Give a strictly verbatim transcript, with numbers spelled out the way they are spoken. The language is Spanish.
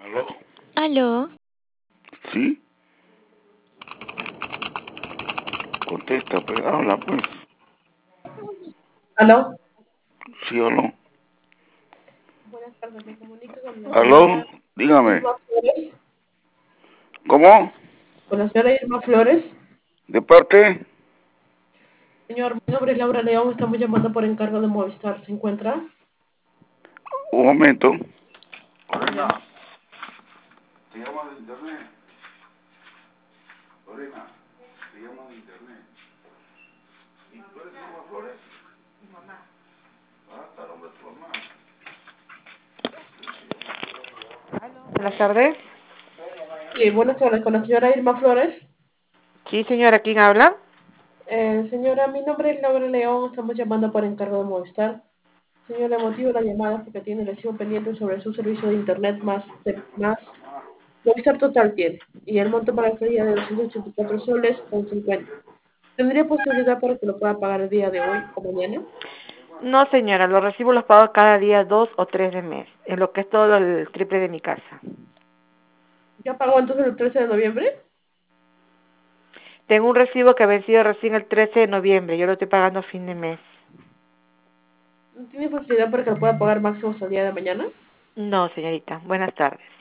¿Aló? ¿Aló? ¿Sí? Contesta, pues, habla, pues. ¿Aló? ¿Sí o no? Buenas tardes, me comunico con la ¿Aló? señora Dígame. Irma Flores. ¿Cómo? Con la señora Irma Flores. ¿De parte? Señor, mi nombre es Laura León, estamos llamando por encargo de Movistar. ¿Se encuentra? Un momento. Ya. Lorena, te llamo de internet. Lorena, te llamo de internet. ¿Y tú eres Irma Flores? Mi mamá. Ah, está el nombre de tu mamá. Buenas tardes. Sí, buenas tardes, con la señora Irma Flores. Sí, señora, ¿quién habla? Eh, señora, mi nombre es Laura León, estamos llamando por encargo de Movistar. Señora, el motivo de la llamada es porque tiene el recibo pendiente sobre su servicio de internet más, de- más Movistar Total tiene. Y el monto para este día de doscientos ochenta y cuatro soles con cincuenta. ¿Tendría posibilidad para que lo pueda pagar el día de hoy o mañana? No, señora, los recibos los pago cada día dos o tres de mes, en lo que es todo el triple de mi casa. ¿Ya pagó entonces el trece de noviembre? Tengo un recibo que ha vencido recién el trece de noviembre, yo lo estoy pagando a fin de mes. ¿No tiene facilidad para que lo pueda pagar máximo hasta el día de mañana? No, señorita, buenas tardes.